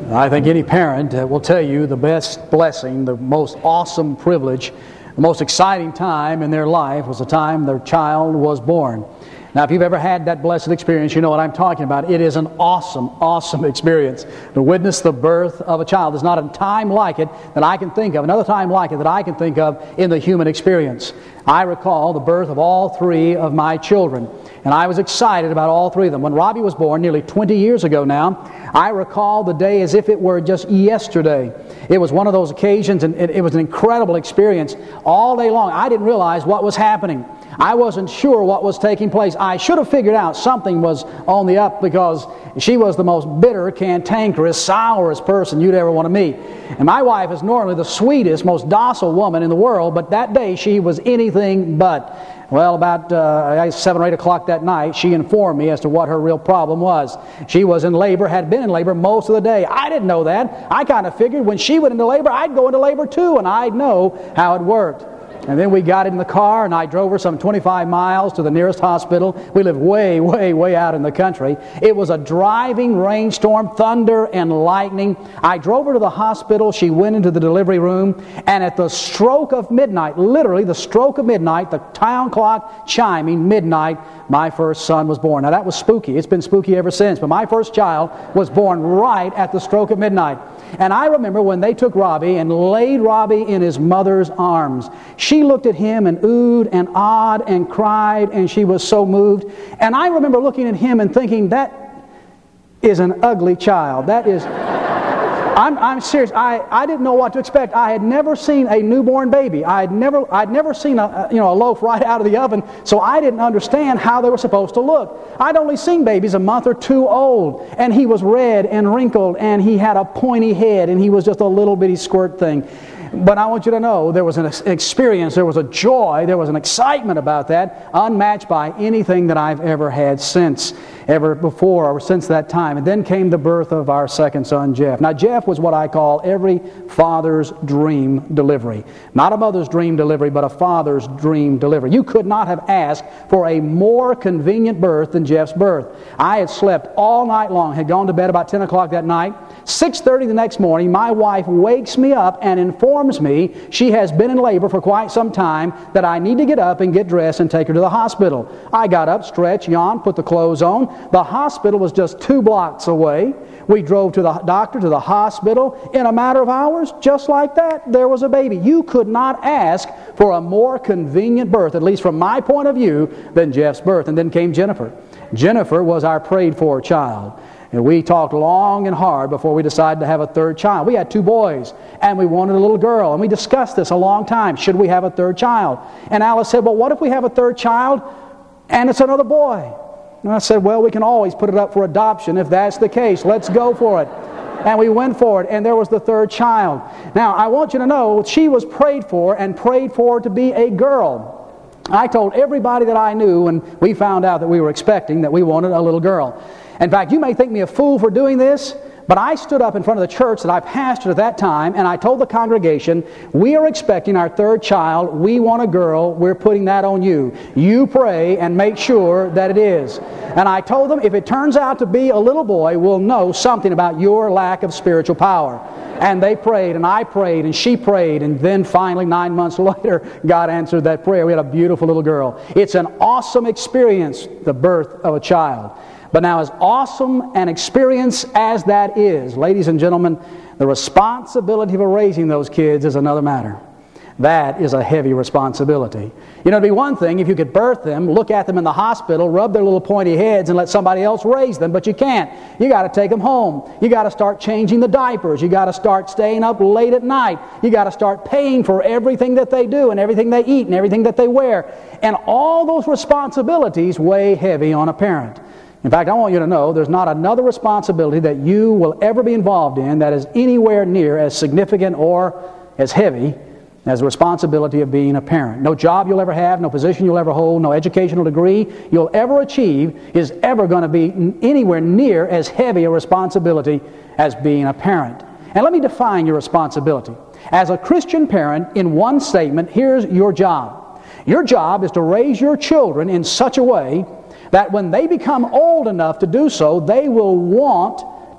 I think any parent will tell you the best blessing, the most awesome privilege, the most exciting time in their life was the time their child was born. Now, if you've ever had that blessed experience, you know what I'm talking about. It is an awesome, awesome experience to witness the birth of a child. There's not a time like it that I can think of, another time like it that I can think of in the human experience. I recall the birth of all three of my children, and I was excited about all three of them. When Robbie was born nearly 20 years ago now, I recall the day as if it were just yesterday. It was one of those occasions, and it was an incredible experience. All day long, I didn't realize what was happening. I wasn't sure what was taking place. I should have figured out something was on the up because she was the most bitter, cantankerous, sourest person you'd ever want to meet. And my wife is normally the sweetest, most docile woman in the world, but that day she was anything but. Well, about 7 or 8 o'clock that night, she informed me as to what her real problem was. She was in labor, had been in labor most of the day. I didn't know that. I kind of figured when she went into labor, I'd go into labor too, and I'd know how it worked. And then we got in the car, and I drove her some 25 miles to the nearest hospital. We live way, way, way out in the country. It was a driving rainstorm, thunder and lightning. I drove her to the hospital. She went into the delivery room, and at the stroke of midnight, literally the stroke of midnight, the town clock chiming midnight, my first son was born. Now that was spooky. It's been spooky ever since, but my first child was born right at the stroke of midnight. And I remember when they took Robbie and laid Robbie in his mother's arms. She looked at him and oohed and awed and cried, and she was so moved. And I remember looking at him and thinking, that is an ugly child. That is... I'm serious. I didn't know what to expect. I had never seen a newborn baby. I'd never seen a loaf right out of the oven, so I didn't understand how they were supposed to look. I'd only seen babies a month or two old, and he was red and wrinkled, and he had a pointy head, and he was just a little bitty squirt thing. But I want you to know there was an experience, there was a joy, there was an excitement about that, unmatched by anything that I've ever had ever before or since that time. And then came the birth of our second son, Jeff. Now, Jeff was what I call every father's dream delivery. Not a mother's dream delivery, but a father's dream delivery. You could not have asked for a more convenient birth than Jeff's birth. I had slept all night long, had gone to bed about 10 o'clock that night. 6:30 the next morning, my wife wakes me up and informs me she has been in labor for quite some time, that I need to get up and get dressed and take her to the hospital. I got up, stretched, yawned, put the clothes on. The hospital was just 2 blocks away. We drove to the doctor, to the hospital. In a matter of hours, just like that, there was a baby. You could not ask for a more convenient birth, at least from my point of view, than Jeff's birth. And then came Jennifer. Jennifer was our prayed-for child. And we talked long and hard before we decided to have a third child. We had 2 boys, and we wanted a little girl. And we discussed this a long time. Should we have a third child? And Alice said, well, what if we have a third child and it's another boy? And I said, well, we can always put it up for adoption if that's the case. Let's go for it. And we went for it, and there was the third child. Now, I want you to know, she was prayed for and prayed for to be a girl. I told everybody that I knew when we found out that we were expecting that we wanted a little girl. In fact, you may think me a fool for doing this, but I stood up in front of the church that I pastored at that time, and I told the congregation, we are expecting our third child. We want a girl. We're putting that on you. You pray and make sure that it is. And I told them, if it turns out to be a little boy, we'll know something about your lack of spiritual power. And they prayed, and I prayed, and she prayed, and then finally 9 months later, God answered that prayer. We had a beautiful little girl. It's an awesome experience, the birth of a child. But now, as awesome an experience as that is, ladies and gentlemen, the responsibility for raising those kids is another matter. That is a heavy responsibility. You know, it'd be one thing if you could birth them, look at them in the hospital, rub their little pointy heads and let somebody else raise them, but you can't. You got to take them home. You got to start changing the diapers. You got to start staying up late at night. You got to start paying for everything that they do and everything they eat and everything that they wear. And all those responsibilities weigh heavy on a parent. In fact, I want you to know there's not another responsibility that you will ever be involved in that is anywhere near as significant or as heavy as the responsibility of being a parent. No job you'll ever have, no position you'll ever hold, no educational degree you'll ever achieve is ever going to be anywhere near as heavy a responsibility as being a parent. And let me define your responsibility. As a Christian parent, in one statement, here's your job. Your job is to raise your children in such a way that when they become old enough to do so, they will want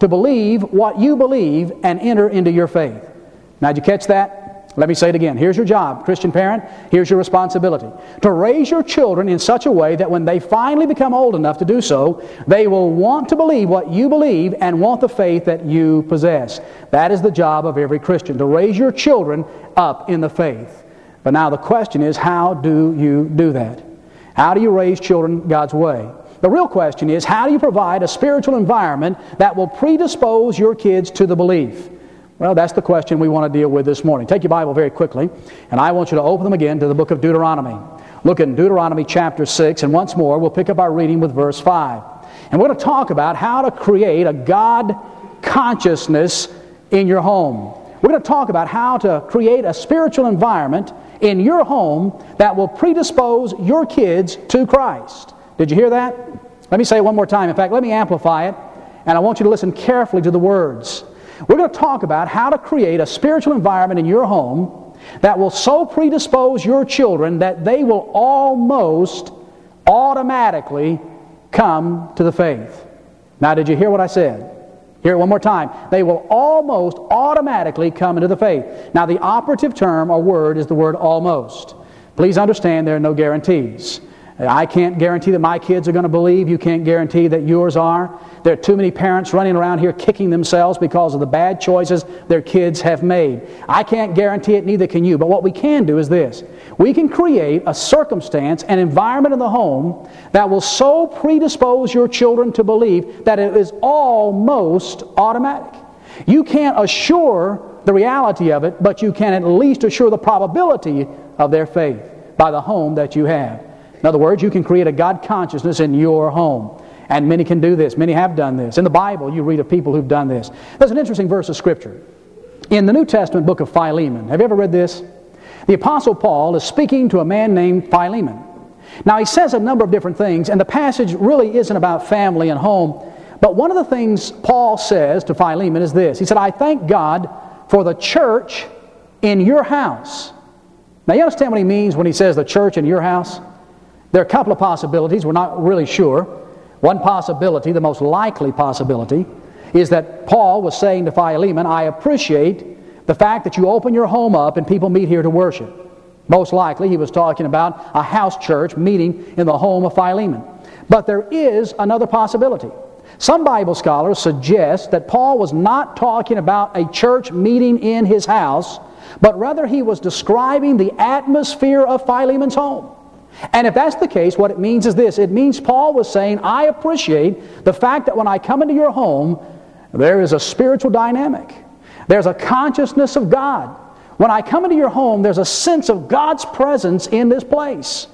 to believe what you believe and enter into your faith. Now, did you catch that? Let me say it again. Here's your job, Christian parent. Here's your responsibility. To raise your children in such a way that when they finally become old enough to do so, they will want to believe what you believe and want the faith that you possess. That is the job of every Christian, to raise your children up in the faith. But now the question is, how do you do that? How do you raise children God's way? The real question is, how do you provide a spiritual environment that will predispose your kids to the belief? Well, that's the question we want to deal with this morning. Take your Bible very quickly, and I want you to open them again to the book of Deuteronomy. Look in Deuteronomy chapter 6, and once more we'll pick up our reading with verse 5. And we're going to talk about how to create a God consciousness in your home. We're going to talk about how to create a spiritual environment in your home that will predispose your kids to Christ. Did you hear that? Let me say it one more time. In fact, let me amplify it, and I want you to listen carefully to the words. We're going to talk about how to create a spiritual environment in your home that will so predispose your children that they will almost automatically come to the faith. Now, did you hear what I said? Hear it one more time. They will almost automatically come into the faith. Now, the operative term or word is the word almost. Please understand there are no guarantees. I can't guarantee that my kids are going to believe. You can't guarantee that yours are. There are too many parents running around here kicking themselves because of the bad choices their kids have made. I can't guarantee it, neither can you. But what we can do is this. We can create a circumstance, an environment in the home that will so predispose your children to believe that it is almost automatic. You can't assure the reality of it, but you can at least assure the probability of their faith by the home that you have. In other words, you can create a God consciousness in your home. And many can do this. Many have done this. In the Bible, you read of people who've done this. There's an interesting verse of Scripture. In the New Testament book of Philemon, have you ever read this? The Apostle Paul is speaking to a man named Philemon. Now, he says a number of different things, and the passage really isn't about family and home. But one of the things Paul says to Philemon is this. He said, I thank God for the church in your house. Now, you understand what he means when he says the church in your house? There are a couple of possibilities. We're not really sure. One possibility, the most likely possibility, is that Paul was saying to Philemon, I appreciate the fact that you open your home up and people meet here to worship. Most likely he was talking about a house church meeting in the home of Philemon. But there is another possibility. Some Bible scholars suggest that Paul was not talking about a church meeting in his house, but rather he was describing the atmosphere of Philemon's home. And if that's the case, what it means is this. It means Paul was saying, I appreciate the fact that when I come into your home, there is a spiritual dynamic. There's a consciousness of God. When I come into your home, there's a sense of God's presence in this place.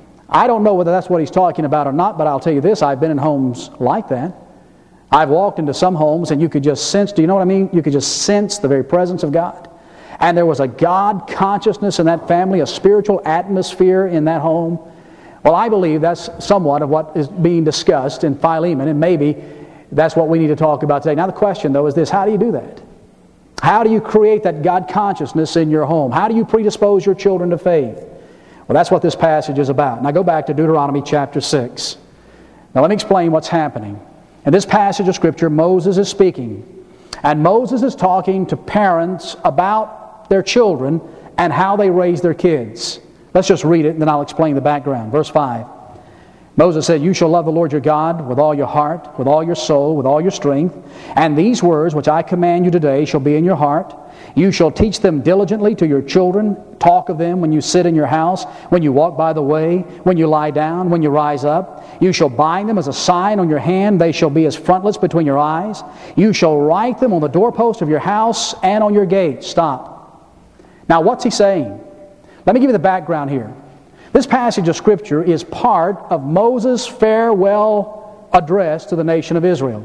I don't know whether that's what he's talking about or not, but I'll tell you this, I've been in homes like that. I've walked into some homes and you could just sense, do you know what I mean? You could just sense the very presence of God. And there was a God consciousness in that family, a spiritual atmosphere in that home. Well, I believe that's somewhat of what is being discussed in Philemon, and maybe that's what we need to talk about today. Now the question, though, is this. How do you do that? How do you create that God consciousness in your home? How do you predispose your children to faith? Well, that's what this passage is about. Now go back to Deuteronomy chapter 6. Now let me explain what's happening. In this passage of Scripture, Moses is speaking. And Moses is talking to parents about their children and how they raise their kids. Let's just read it and then I'll explain the background. Verse 5. Moses said, You shall love the Lord your God with all your heart, with all your soul, with all your strength. And these words which I command you today shall be in your heart. You shall teach them diligently to your children. Talk of them when you sit in your house, when you walk by the way, when you lie down, when you rise up. You shall bind them as a sign on your hand. They shall be as frontlets between your eyes. You shall write them on the doorpost of your house and on your gates. Stop. Now, what's he saying? Let me give you the background here. This passage of Scripture is part of Moses' farewell address to the nation of Israel.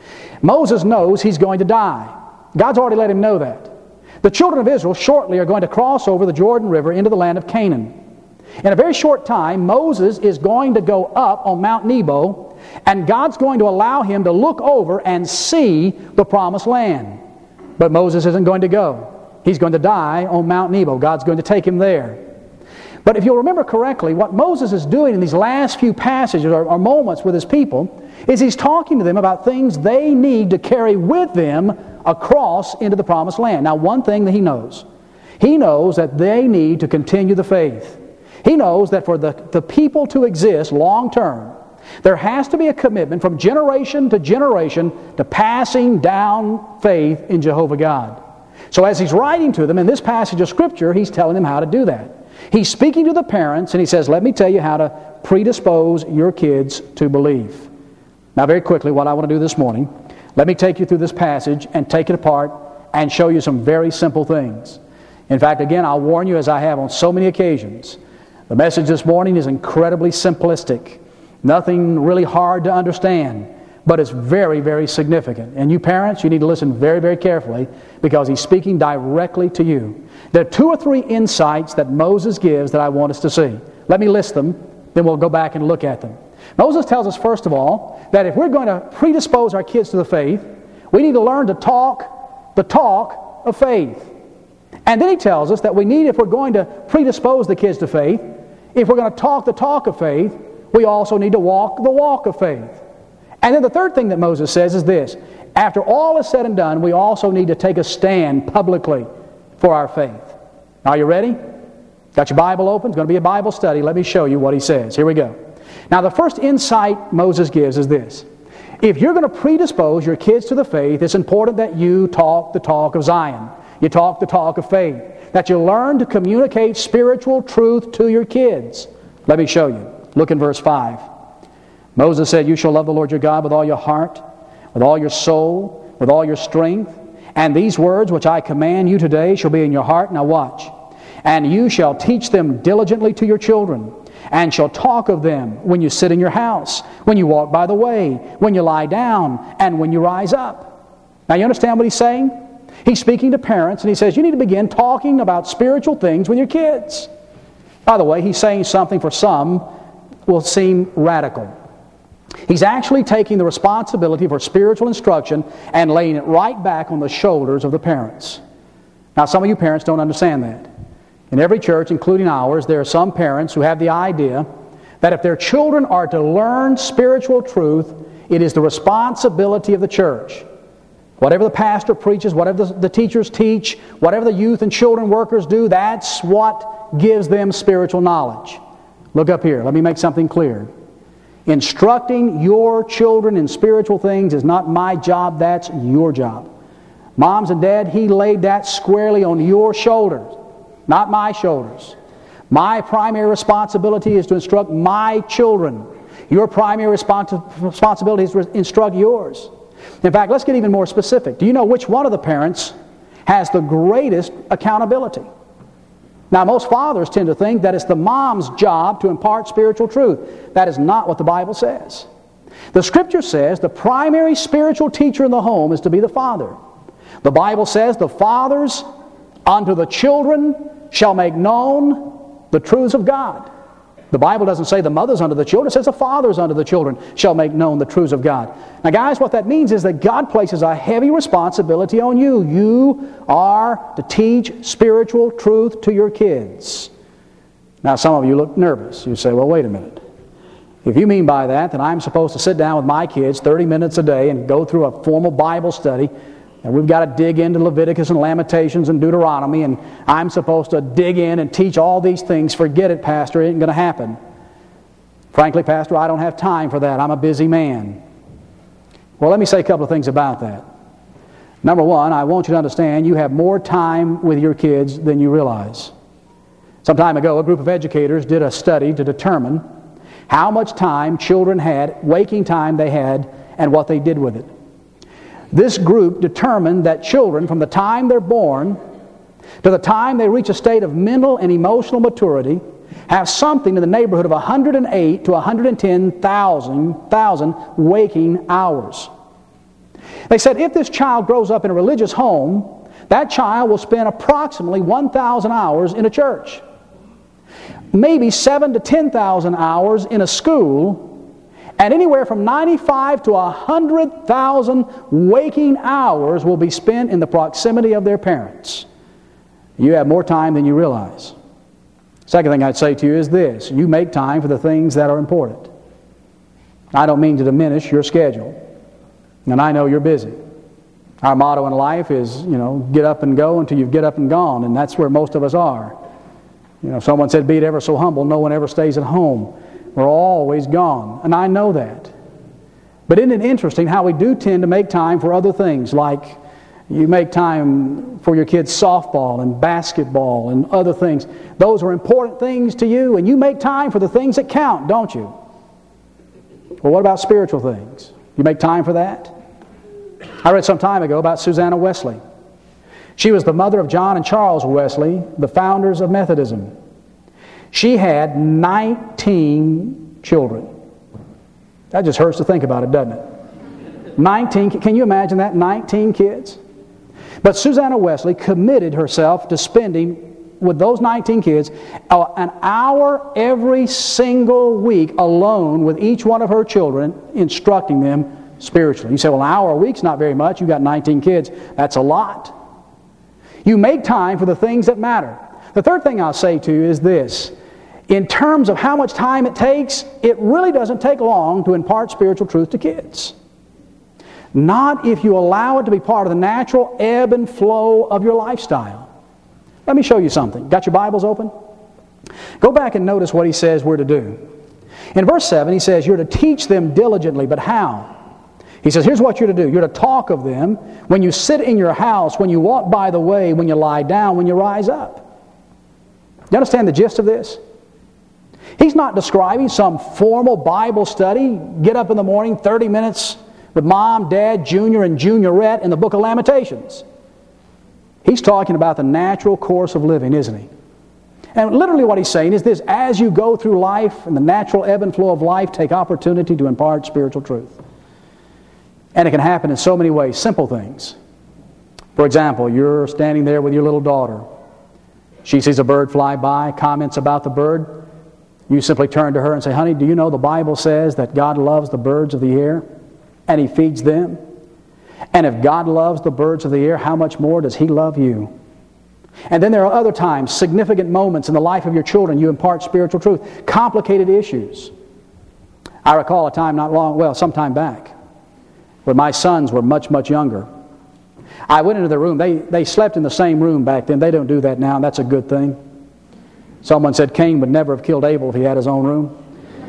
Moses knows he's going to die. God's already let him know that. The children of Israel shortly are going to cross over the Jordan River into the land of Canaan. In a very short time, Moses is going to go up on Mount Nebo, and God's going to allow him to look over and see the promised land. But Moses isn't going to go. He's going to die on Mount Nebo. God's going to take him there. But if you'll remember correctly, what Moses is doing in these last few passages or moments with his people is he's talking to them about things they need to carry with them across into the promised land. Now, one thing that he knows that they need to continue the faith. He knows that for the people to exist long term, there has to be a commitment from generation to passing down faith in Jehovah God. So as he's writing to them in this passage of Scripture, he's telling them how to do that. He's speaking to the parents and he says, let me tell you how to predispose your kids to believe. Now very quickly, what I want to do this morning, let me take you through this passage and take it apart and show you some very simple things. In fact, again, I'll warn you, as I have on so many occasions, the message this morning is incredibly simplistic. Nothing really hard to understand, but it's very, very significant. And you parents, you need to listen very, very carefully because he's speaking directly to you. There are 2 or 3 insights that Moses gives that I want us to see. Let me list them, then we'll go back and look at them. Moses tells us, first of all, that if we're going to predispose our kids to the faith, we need to learn to talk the talk of faith. And then he tells us that we need, if we're going to predispose the kids to faith, if we're going to talk the talk of faith, we also need to walk the walk of faith. And then the third thing that Moses says is this: after all is said and done, we also need to take a stand publicly for our faith. Are you ready? Got your Bible open? It's going to be a Bible study. Let me show you what he says. Here we go. Now the first insight Moses gives is this: if you're going to predispose your kids to the faith, it's important that you talk the talk of Zion. You talk the talk of faith. That you learn to communicate spiritual truth to your kids. Let me show you. Look in verse 5. Moses said, you shall love the Lord your God with all your heart, with all your soul, with all your strength. And these words which I command you today shall be in your heart. Now watch. And you shall teach them diligently to your children, and shall talk of them when you sit in your house, when you walk by the way, when you lie down, and when you rise up. Now you understand what he's saying? He's speaking to parents, and he says, you need to begin talking about spiritual things with your kids. By the way, he's saying something for some will seem radical. He's actually taking the responsibility for spiritual instruction and laying it right back on the shoulders of the parents. Now, some of you parents don't understand that. In every church, including ours, there are some parents who have the idea that if their children are to learn spiritual truth, it is the responsibility of the church. Whatever the pastor preaches, whatever the teachers teach, whatever the youth and children workers do, that's what gives them spiritual knowledge. Look up here. Let me make something clear. Instructing your children in spiritual things is not my job, that's your job. Moms and Dad, he laid that squarely on your shoulders, not my shoulders. My primary responsibility is to instruct my children. Your primary responsibility is to instruct yours. In fact, let's get even more specific. Do you know which one of the parents has the greatest accountability? Now, most fathers tend to think that it's the mom's job to impart spiritual truth. That is not what the Bible says. The Scripture says the primary spiritual teacher in the home is to be the father. The Bible says the fathers unto the children shall make known the truths of God. The Bible doesn't say the mothers unto the children. It says the fathers unto the children shall make known the truths of God. Now guys, what that means is that God places a heavy responsibility on you. You are to teach spiritual truth to your kids. Now some of you look nervous. You say, well, wait a minute. If you mean by that I'm supposed to sit down with my kids 30 minutes a day and go through a formal Bible study, and we've got to dig into Leviticus and Lamentations and Deuteronomy, and I'm supposed to dig in and teach all these things. Forget it, Pastor. It ain't going to happen. Frankly, Pastor, I don't have time for that. I'm a busy man. Well, let me say a couple of things about that. Number one, I want you to understand you have more time with your kids than you realize. Some time ago, a group of educators did a study to determine how much time children had, waking time they had, and what they did with it. This group determined that children, from the time they're born to the time they reach a state of mental and emotional maturity, have something in the neighborhood of 108 to 110,000 waking hours. They said if this child grows up in a religious home, that child will spend approximately 1,000 hours in a church. Maybe 7,000 to 10,000 hours in a school, and anywhere from 95 to 100,000 waking hours will be spent in the proximity of their parents. You have more time than you realize. Second thing I'd say to you is this: you make time for the things that are important. I don't mean to diminish your schedule, and I know you're busy. Our motto in life is, get up and go until you get up and gone, and that's where most of us are. Someone said, be it ever so humble, no one ever stays at home. We're always gone, and I know that. But isn't it interesting how we do tend to make time for other things, like you make time for your kids' softball and basketball and other things. Those are important things to you, and you make time for the things that count, don't you? Well, what about spiritual things? You make time for that? I read some time ago about Susanna Wesley. She was the mother of John and Charles Wesley, the founders of Methodism. She had 19 children. That just hurts to think about it, doesn't it? 19, can you imagine that? 19 kids? But Susanna Wesley committed herself to spending with those 19 kids an hour every single week alone with each one of her children, instructing them spiritually. You say, well, an hour a week's not very much. You've got 19 kids. That's a lot. You make time for the things that matter. The third thing I'll say to you is this. In terms of how much time it takes, it really doesn't take long to impart spiritual truth to kids. Not if you allow it to be part of the natural ebb and flow of your lifestyle. Let me show you something. Got your Bibles open? Go back and notice what he says we're to do. In verse 7, he says, you're to teach them diligently, but how? He says, here's what you're to do. You're to talk of them when you sit in your house, when you walk by the way, when you lie down, when you rise up. You understand the gist of this? He's not describing some formal Bible study. Get up in the morning, 30 minutes with Mom, Dad, Junior, and Juniorette in the book of Lamentations. He's talking about the natural course of living, isn't he? And literally what he's saying is this: as you go through life and the natural ebb and flow of life, take opportunity to impart spiritual truth. And it can happen in so many ways, simple things. For example, you're standing there with your little daughter. She sees a bird fly by, comments about the bird. You simply turn to her and say, honey, do you know the Bible says that God loves the birds of the air and He feeds them? And if God loves the birds of the air, how much more does He love you? And then there are other times, significant moments in the life of your children, you impart spiritual truth. Complicated issues. I recall a time some time back, when my sons were much, much younger. I went into the room. They slept in the same room back then. They don't do that now, and that's a good thing. Someone said Cain would never have killed Abel if he had his own room.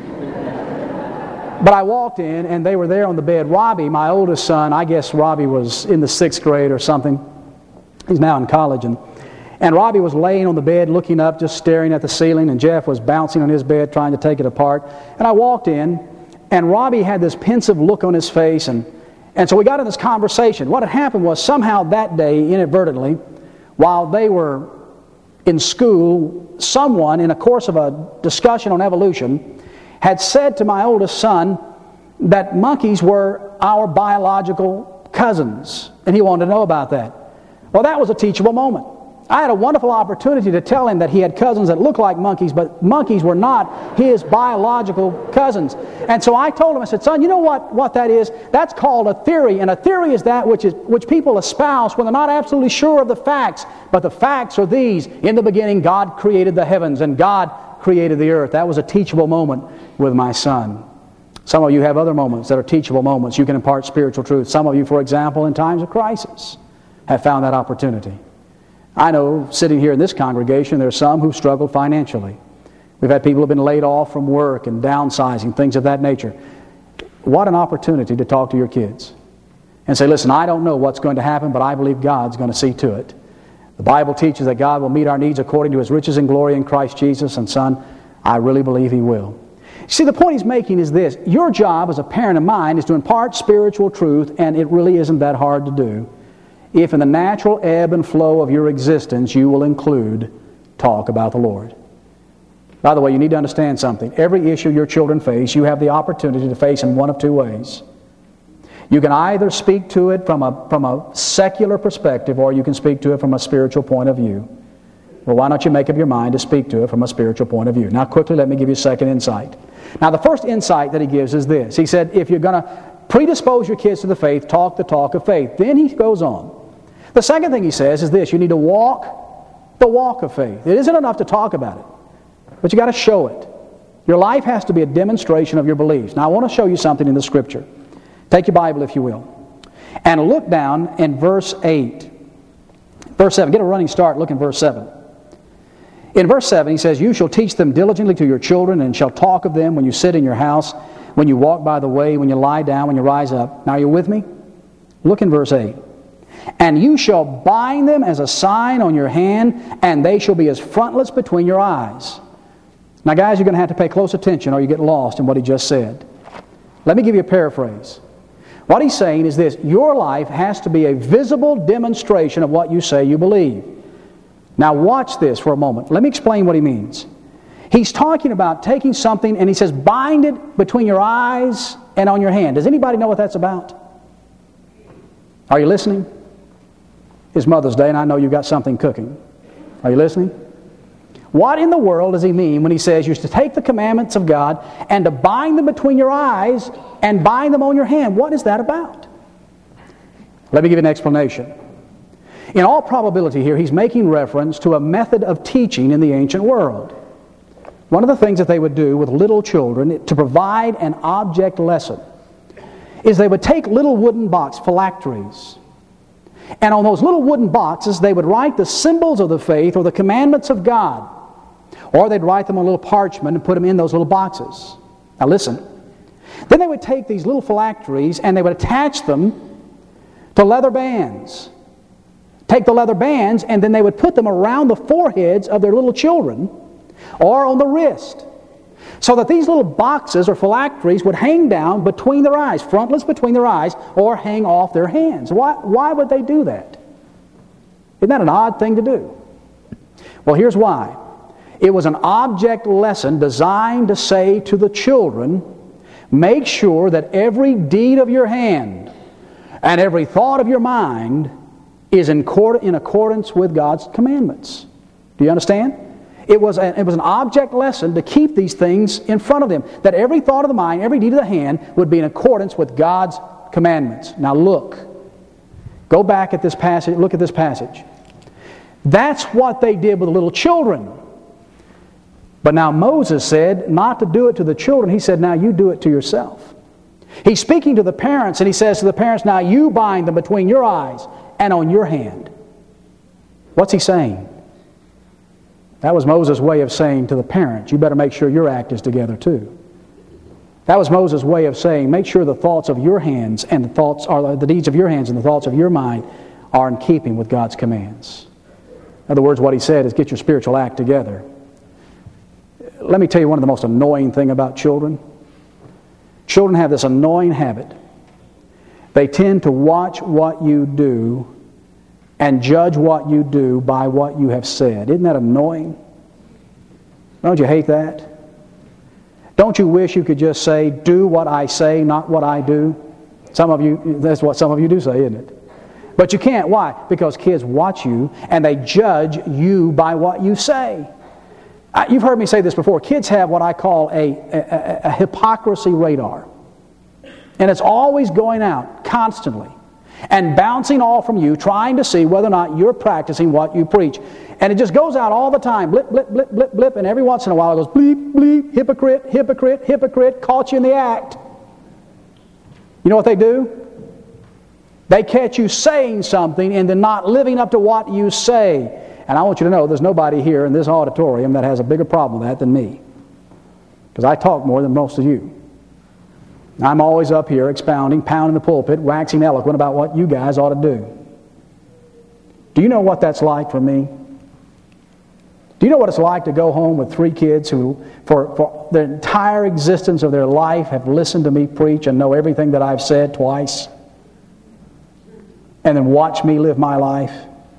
But I walked in, and they were there on the bed. Robbie, my oldest son, I guess Robbie was in the 6th grade or something. He's now in college. And Robbie was laying on the bed, looking up, just staring at the ceiling, and Jeff was bouncing on his bed, trying to take it apart. And I walked in, and Robbie had this pensive look on his face, and so we got in this conversation. What had happened was, somehow that day, inadvertently, while they were in school, someone, in a course of a discussion on evolution, had said to my oldest son that monkeys were our biological cousins, and he wanted to know about that. Well, that was a teachable moment. I had a wonderful opportunity to tell him that he had cousins that looked like monkeys, but monkeys were not his biological cousins. And so I told him, I said, son, you know what that is? That's called a theory, and a theory is that which people espouse when they're not absolutely sure of the facts. But the facts are these: in the beginning, God created the heavens, and God created the earth. That was a teachable moment with my son. Some of you have other moments that are teachable moments. You can impart spiritual truth. Some of you, for example, in times of crisis, have found that opportunity. I know, sitting here in this congregation, there are some who've struggled financially. We've had people who have been laid off from work and downsizing, things of that nature. What an opportunity to talk to your kids and say, listen, I don't know what's going to happen, but I believe God's going to see to it. The Bible teaches that God will meet our needs according to His riches and glory in Christ Jesus, and son, I really believe He will. See, the point he's making is this: your job as a parent of mine is to impart spiritual truth, and it really isn't that hard to do, if in the natural ebb and flow of your existence you will include talk about the Lord. By the way, you need to understand something. Every issue your children face, you have the opportunity to face in one of two ways. You can either speak to it from a secular perspective, or you can speak to it from a spiritual point of view. Well, why don't you make up your mind to speak to it from a spiritual point of view? Now, quickly, let me give you a second insight. Now, the first insight that he gives is this. He said, if you're going to predispose your kids to the faith, talk the talk of faith. Then he goes on. The second thing he says is this: you need to walk the walk of faith. It isn't enough to talk about it. But you got to show it. Your life has to be a demonstration of your beliefs. Now I want to show you something in the Scripture. Take your Bible if you will. And look down in verse 8. Verse 7. Get a running start. Look in verse 7. In verse 7 he says, "You shall teach them diligently to your children, and shall talk of them when you sit in your house, when you walk by the way, when you lie down, when you rise up." Now are you with me? Look in verse 8. "And you shall bind them as a sign on your hand, and they shall be as frontlets between your eyes." Now guys, you're going to have to pay close attention or you get lost in what he just said. Let me give you a paraphrase. What he's saying is this: your life has to be a visible demonstration of what you say you believe. Now watch this for a moment. Let me explain what he means. He's talking about taking something and he says, bind it between your eyes and on your hand. Does anybody know what that's about? Are you listening? It's Mother's Day and I know you've got something cooking. Are you listening? What in the world does he mean when he says you're to take the commandments of God and to bind them between your eyes and bind them on your hand? What is that about? Let me give you an explanation. In all probability here, he's making reference to a method of teaching in the ancient world. One of the things that they would do with little children to provide an object lesson is they would take little wooden boxes, phylacteries, and on those little wooden boxes they would write the symbols of the faith or the commandments of God. Or they'd write them on a little parchment and put them in those little boxes. Now listen. Then they would take these little phylacteries and they would attach them to leather bands. Take the leather bands and then they would put them around the foreheads of their little children or on the wrist, so that these little boxes or phylacteries would hang down between their eyes, frontlets between their eyes, or hang off their hands. Why would they do that? Isn't that an odd thing to do? Well, here's why. It was an object lesson designed to say to the children, make sure that every deed of your hand and every thought of your mind is in accordance with God's commandments. Do you understand? It was an object lesson to keep these things in front of them, that every thought of the mind, every deed of the hand would be in accordance with God's commandments. Now look. Go back at this passage. Look at this passage. That's what they did with the little children. But now Moses said not to do it to the children. He said, now you do it to yourself. He's speaking to the parents and he says to the parents, now you bind them between your eyes and on your hand. What's he saying? That was Moses' way of saying to the parents, you better make sure your act is together too. That was Moses' way of saying, make sure the thoughts of your hands and the deeds of your hands and the thoughts of your mind are in keeping with God's commands. In other words, what he said is get your spiritual act together. Let me tell you one of the most annoying things about children. Children have this annoying habit. They tend to watch what you do and judge what you do by what you have said. Isn't that annoying? Don't you hate that? Don't you wish you could just say, do what I say, not what I do? Some of you, that's what some of you do say, isn't it? But you can't. Why? Because kids watch you and they judge you by what you say. You've heard me say this before. Kids have what I call a hypocrisy radar. And it's always going out, constantly, and bouncing off from you, trying to see whether or not you're practicing what you preach. And it just goes out all the time, blip, blip, blip, blip, blip, and every once in a while it goes bleep, bleep, hypocrite, hypocrite, hypocrite, caught you in the act. You know what they do? They catch you saying something and then not living up to what you say. And I want you to know there's nobody here in this auditorium that has a bigger problem with that than me. Because I talk more than most of you. I'm always up here expounding, pounding the pulpit, waxing eloquent about what you guys ought to do. Do you know what that's like for me? Do you know what it's like to go home with 3 kids who, for their entire existence of their life, have listened to me preach and know everything that I've said twice? And then watch me live my life?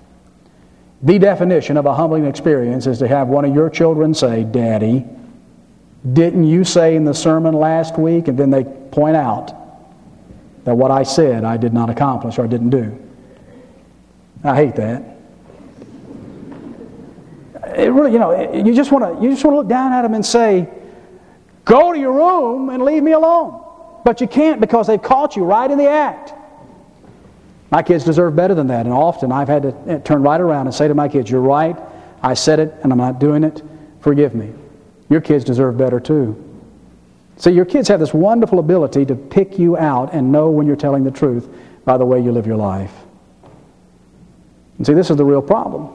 The definition of a humbling experience is to have one of your children say, Daddy, didn't you say in the sermon last week? And then they point out that what I said I did not accomplish or I didn't do. I hate that. It really, you just want to look down at them and say, go to your room and leave me alone. But you can't because they've caught you right in the act. My kids deserve better than that, and often I've had to turn right around and say to my kids, you're right, I said it and I'm not doing it, forgive me. your kids deserve better too. See, your kids have this wonderful ability to pick you out and know when you're telling the truth by the way you live your life. And see, this is the real problem.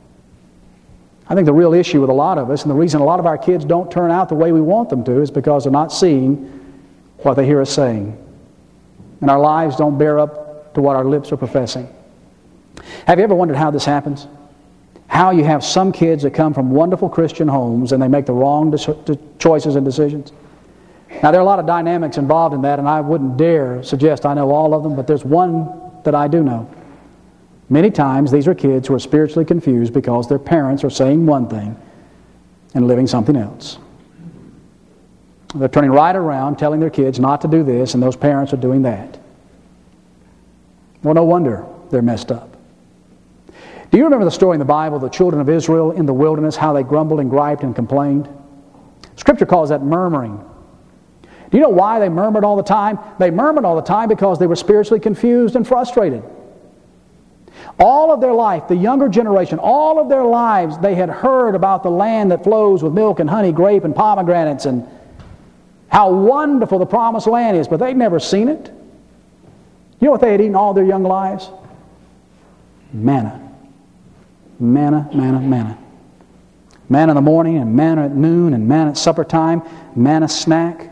I think the real issue with a lot of us, and the reason a lot of our kids don't turn out the way we want them to, is because they're not seeing what they hear us saying. And our lives don't bear up to what our lips are professing. Have you ever wondered how this happens? How you have some kids that come from wonderful Christian homes and they make the wrong choices and decisions? Now, there are a lot of dynamics involved in that, and I wouldn't dare suggest I know all of them, but there's one that I do know. Many times, these are kids who are spiritually confused because their parents are saying one thing and living something else. They're turning right around, telling their kids not to do this, and those parents are doing that. Well, no wonder they're messed up. Do you remember the story in the Bible, the children of Israel in the wilderness, how they grumbled and griped and complained? Scripture calls that murmuring. Do you know why they murmured all the time? They murmured all the time because they were spiritually confused and frustrated. All of their life, the younger generation, all of their lives, they had heard about the land that flows with milk and honey, grape and pomegranates, and how wonderful the promised land is, but they'd never seen it. You know what they had eaten all their young lives? Manna. Manna, manna, manna. Manna in the morning, and manna at noon, and manna at supper time, manna snack.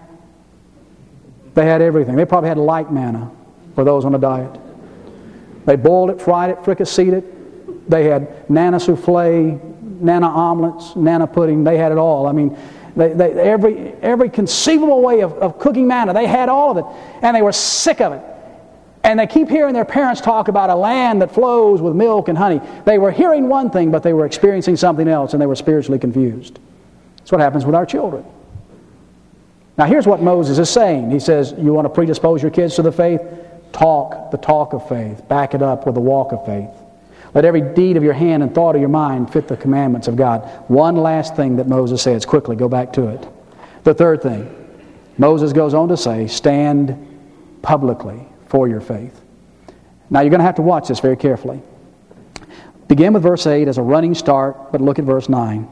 They had everything. They probably had light manna for those on a diet. They boiled it, fried it, fricasseed it. They had nana souffle, nana omelets, nana pudding. They had it all. I mean, every conceivable way of cooking manna, they had all of it. And they were sick of it. And they keep hearing their parents talk about a land that flows with milk and honey. They were hearing one thing, but they were experiencing something else, and they were spiritually confused. That's what happens with our children. Now, here's what Moses is saying. He says, you want to predispose your kids to the faith? Talk the talk of faith. Back it up with the walk of faith. Let every deed of your hand and thought of your mind fit the commandments of God. One last thing that Moses says. Quickly, go back to it. The third thing, Moses goes on to say, stand publicly for your faith. Now, you're going to have to watch this very carefully. Begin with verse 8 as a running start, but look at verse 9.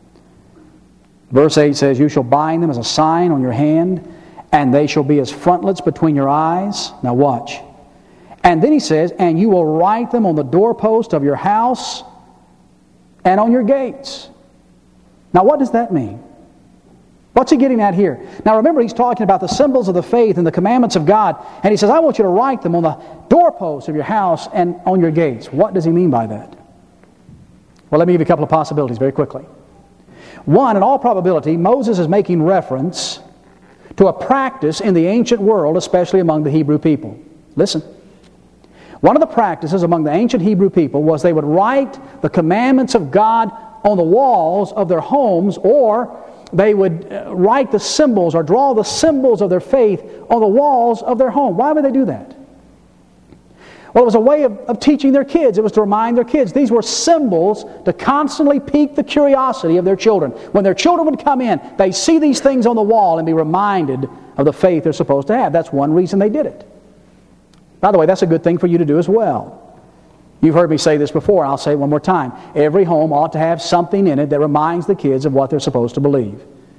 Verse 8 says, you shall bind them as a sign on your hand, and they shall be as frontlets between your eyes. Now watch. And then he says, and you will write them on the doorpost of your house and on your gates. Now what does that mean? What's he getting at here? Now remember, he's talking about the symbols of the faith and the commandments of God. And he says, I want you to write them on the doorposts of your house and on your gates. What does he mean by that? Well, let me give you a couple of possibilities very quickly. One, in all probability, Moses is making reference to a practice in the ancient world, especially among the Hebrew people. Listen. One of the practices among the ancient Hebrew people was they would write the commandments of God on the walls of their homes, or they would write the symbols or draw the symbols of their faith on the walls of their home. Why would they do that? Well, it was a way of teaching their kids. It was to remind their kids. These were symbols to constantly pique the curiosity of their children. When their children would come in, they see these things on the wall and be reminded of the faith they're supposed to have. That's one reason they did it. By the way, that's a good thing for you to do as well. You've heard me say this before, and I'll say it one more time. Every home ought to have something in it that reminds the kids of what they're supposed to believe.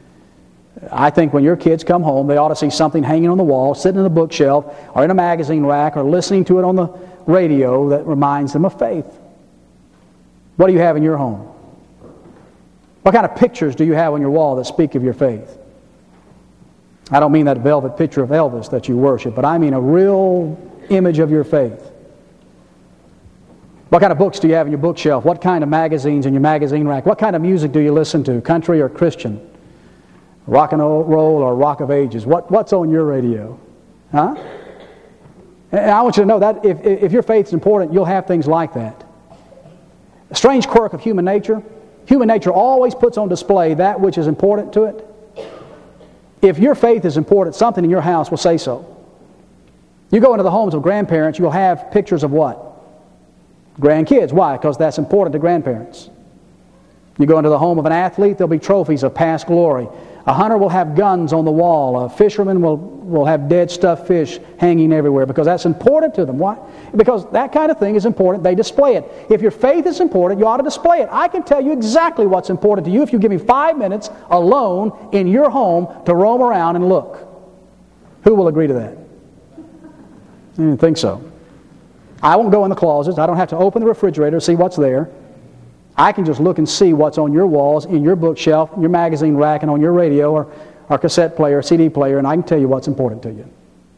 I think when your kids come home, they ought to see something hanging on the wall, sitting in a bookshelf, or in a magazine rack, or listening to it on the radio that reminds them of faith. What do you have in your home? What kind of pictures do you have on your wall that speak of your faith? I don't mean that velvet picture of Elvis that you worship, but I mean a real image of your faith. What kind of books do you have in your bookshelf? What kind of magazines in your magazine rack? What kind of music do you listen to, country or Christian? Rock and roll or rock of ages? What's on your radio? Huh? And I want you to know that if your faith is important, you'll have things like that. A strange quirk of human nature always puts on display that which is important to it. If your faith is important, something in your house will say so. You go into the homes of grandparents, you'll have pictures of what? Grandkids. Why? Because that's important to grandparents. You go into the home of an athlete, there'll be trophies of past glory. A hunter will have guns on the wall. A fisherman will have dead stuffed fish hanging everywhere because that's important to them. Why? Because that kind of thing is important. They display it. If your faith is important, you ought to display it. I can tell you exactly what's important to you if you give me 5 minutes alone in your home to roam around and look. Who will agree to that? I didn't think so. I won't go in the closets. I don't have to open the refrigerator to see what's there. I can just look and see what's on your walls, in your bookshelf, your magazine rack, and on your radio or cassette player, or CD player, and I can tell you what's important to you.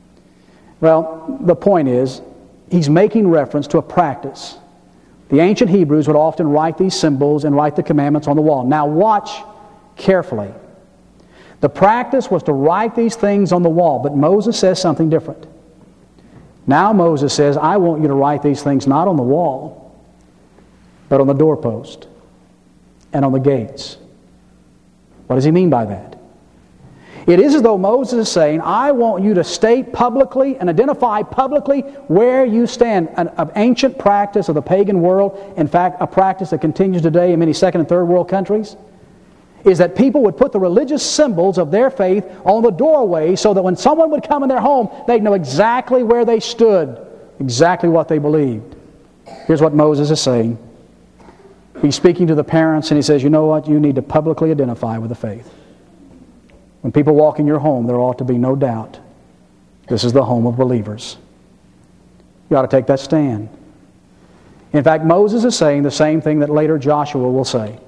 Well, the point is, he's making reference to a practice. The ancient Hebrews would often write these symbols and write the commandments on the wall. Now watch carefully. The practice was to write these things on the wall, but Moses says something different. Now Moses says, I want you to write these things not on the wall, but on the doorpost and on the gates. What does he mean by that? It is as though Moses is saying, I want you to state publicly and identify publicly where you stand. An ancient practice of the pagan world, in fact, a practice that continues today in many second and third world countries, is that people would put the religious symbols of their faith on the doorway so that when someone would come in their home, they'd know exactly where they stood, exactly what they believed. Here's what Moses is saying. He's speaking to the parents and he says, you know what? You need to publicly identify with the faith. When people walk in your home, there ought to be no doubt this is the home of believers. You ought to take that stand. In fact, Moses is saying the same thing that later Joshua will say.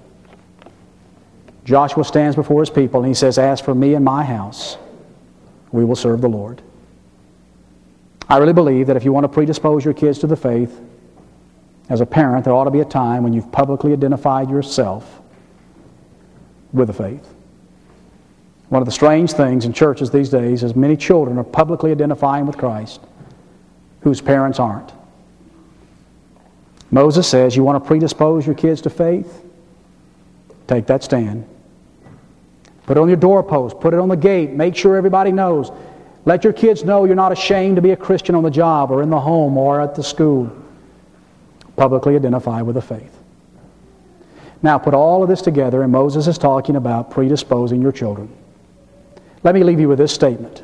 Joshua stands before his people and he says, as for me and my house, we will serve the Lord. I really believe that if you want to predispose your kids to the faith, as a parent, there ought to be a time when you've publicly identified yourself with the faith. One of the strange things in churches these days is many children are publicly identifying with Christ whose parents aren't. Moses says, you want to predispose your kids to faith? Take that stand. Put it on your doorpost. Put it on the gate. Make sure everybody knows. Let your kids know you're not ashamed to be a Christian on the job or in the home or at the school. Publicly identify with the faith. Now put all of this together, and Moses is talking about predisposing your children. Let me leave you with this statement.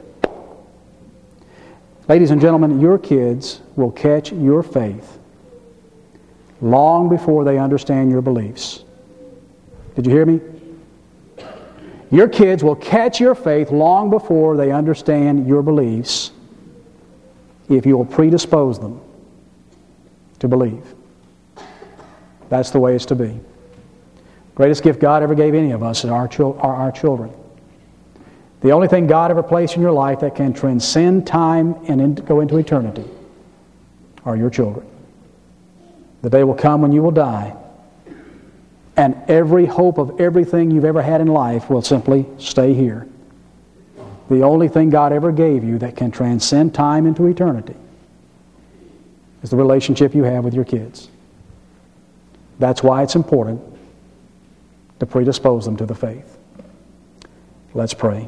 Ladies and gentlemen, your kids will catch your faith long before they understand your beliefs. Did you hear me? Your kids will catch your faith long before they understand your beliefs if you will predispose them to believe. That's the way it's to be. Greatest gift God ever gave any of us is our children. The only thing God ever placed in your life that can transcend time and go into eternity are your children. The day will come when you will die, and every hope of everything you've ever had in life will simply stay here. The only thing God ever gave you that can transcend time into eternity is the relationship you have with your kids. That's why it's important to predispose them to the faith. Let's pray.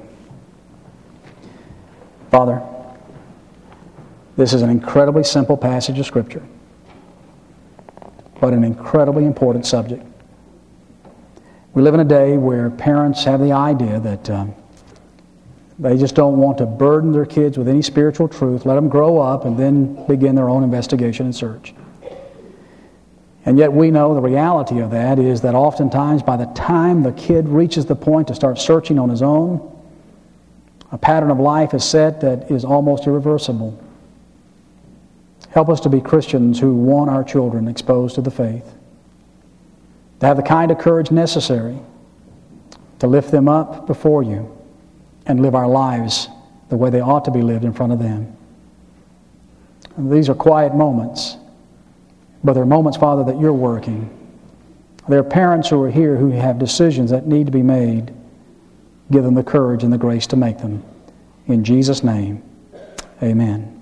Father, this is an incredibly simple passage of Scripture, but an incredibly important subject. We live in a day where parents have the idea that they just don't want to burden their kids with any spiritual truth, let them grow up, and then begin their own investigation and search. And yet we know the reality of that is that oftentimes by the time the kid reaches the point to start searching on his own, a pattern of life is set that is almost irreversible. Help us to be Christians who want our children exposed to the faith, to have the kind of courage necessary to lift them up before you and live our lives the way they ought to be lived in front of them. And these are quiet moments, but they're moments, Father, that you're working. There are parents who are here who have decisions that need to be made. Give them the courage and the grace to make them. In Jesus' name, amen.